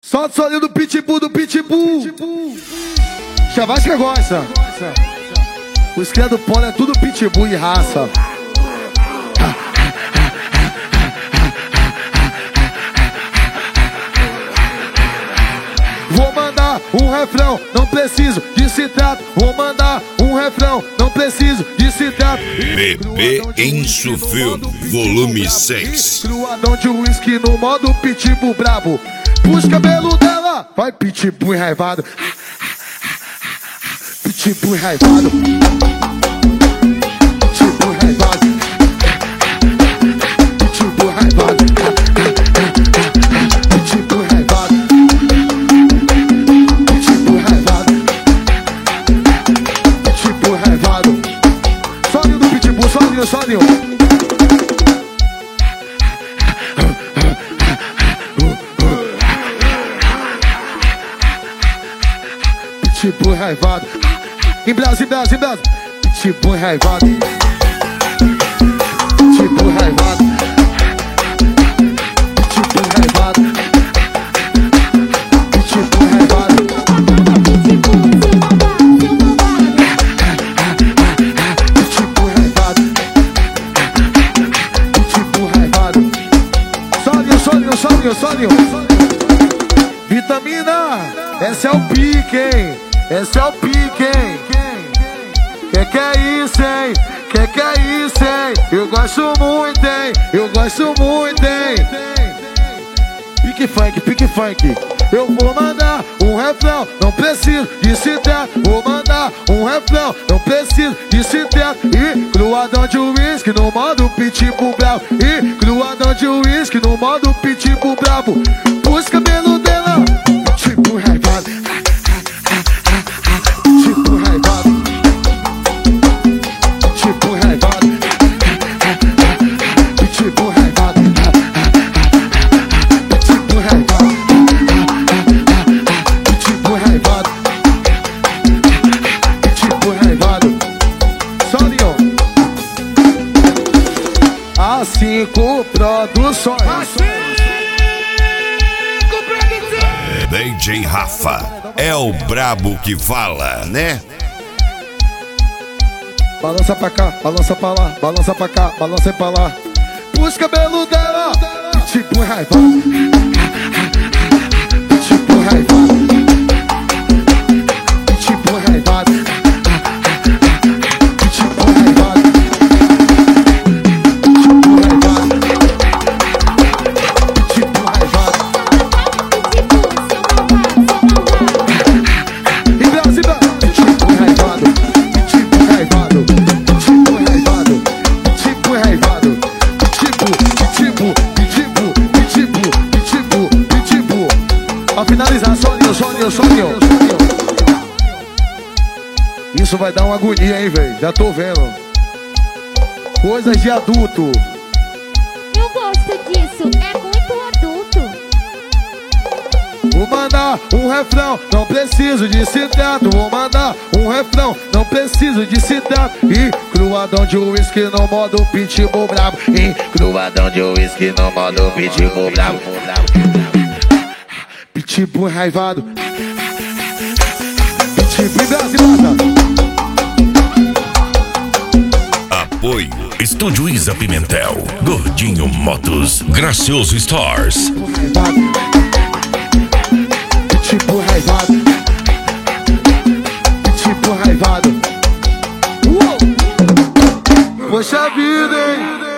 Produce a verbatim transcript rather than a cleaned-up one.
Solta o solinho do pitbull, do pitbull. Chavasca gosta. Os cria do polo é tudo pitbull e raça. Vou mandar um refrão, não preciso de citrato. Vou mandar um refrão, não preciso de citrato. Bebê Insufil, volume seis. Cruadão de uísque no modo pitbull brabo. Puxa o cabelo dela, vai pitbull enraivado. Pitbull enraivado. Pitbull enraivado. Pitbull enraivado. Pitbull enraivado. Pitbull enraivado. Pitbull enraivado. Solinho do pitbull, solinho, solinho. Pitbull enraivado. Em Brasil, em Brasil, em Brasil. Pitbull enraivado. Pitbull enraivado. Pitbull enraivado. Pitbull enraivado. Pitbull enraivado. Pitbull enraivado. Solinho, solinho, solinho, solinho. Vitamina, esse é o pique, hein? Esse é o pique, hein? Que que é isso, hein? Que que é isso, hein? Eu gosto muito, hein? Eu gosto muito, hein? Pique funk, pique funk. Eu vou mandar um refrão, não preciso de citrato. Vou mandar um refrão, não preciso de citrato. E cruadão de uísque no modo pitbull bravo. E cruadão de uísque no modo pitbull bravo. Puxa o cabelo dela, pitbull enraivado. Pitbull enraivado. Pitbull enraivado. Pitbull enraivado. Pitbull enraivado. Pitbull enraivado. Pitbull enraivado. Solinho. A cinco Produções. D J Rafa é o brabo que fala, né? Balança pra cá, balança pra lá, balança pra cá, balança pra lá. Puxa o cabelo dela, pitbull enraivado. Pitbull enraivado. Pitbull enraivado. Pitbull enraivado. Pitbull enraivado. Pitbull enraivado. Em Brasil, pitbull enraivado. Pitbull enraivado. Pitbull enraivado. Pitbull enraivado. Pitbull, pitbull, pitbull, pitbull, pitbull, pitbull. Pra finalizar, solinho, solinho, solinho. Isso vai dar uma agonia, hein, velho? Já tô vendo. Coisas de adulto. Eu gosto disso, é muito adulto. Vou mandar um refrão, não preciso de citrato. Vou mandar um refrão, não preciso de citrato. E cruadão de uísque no modo pitbull brabo. E cruadão de uísque no modo pitbull brabo. Pitbull enraivado. Pitbull enraivado. Apoio Estúdio Isa Pimentel, Gordinho Motos, Gracioso Stars. Pitbull enraivado. Pitbull enraivado. Poxa vida, hein?